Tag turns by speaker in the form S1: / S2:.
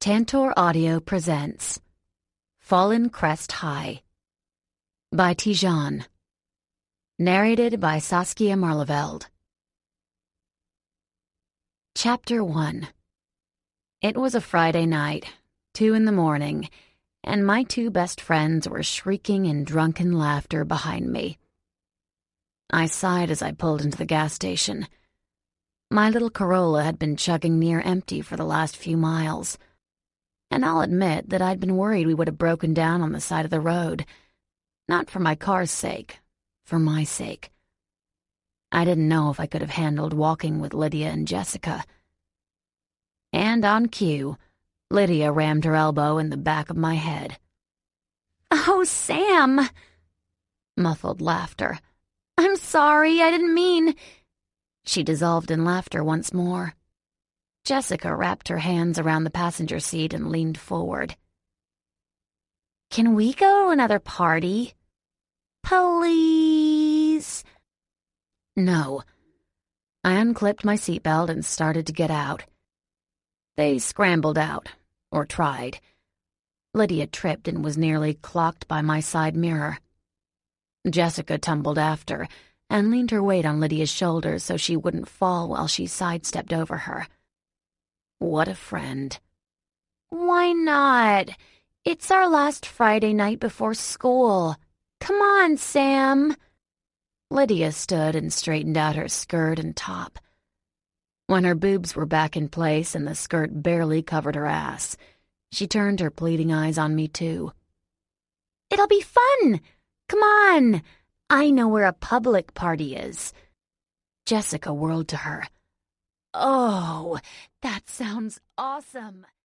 S1: Tantor Audio presents Fallen Crest High by Tijan. Narrated by Saskia Marleveld. Chapter 1. It was a Friday night, 2 a.m, and my two best friends were shrieking in drunken laughter behind me. I sighed as I pulled into the gas station. My little Corolla had been chugging near empty for the last few miles, and I'll admit that I'd been worried we would have broken down on the side of the road. Not for my car's sake, for my sake. I didn't know if I could have handled walking with Lydia and Jessica. And on cue, Lydia rammed her elbow in the back of my head.
S2: "Oh, Sam!"
S1: Muffled laughter.
S2: "I'm sorry, I didn't mean—"
S1: She dissolved in laughter once more. Jessica wrapped her hands around the passenger seat and leaned forward.
S2: "Can we go to another party? Please?"
S1: No. I unclipped my seatbelt and started to get out. They scrambled out, or tried. Lydia tripped and was nearly clocked by my side mirror. Jessica tumbled after and leaned her weight on Lydia's shoulders so she wouldn't fall while she sidestepped over her. What a friend.
S2: "Why not? It's our last Friday night before school. Come on, Sam."
S1: Lydia stood and straightened out her skirt and top. When her boobs were back in place and the skirt barely covered her ass, she turned her pleading eyes on me too.
S2: "It'll be fun. Come on. I know where a public party is."
S1: Jessica whirled to her.
S2: "Oh, that sounds awesome."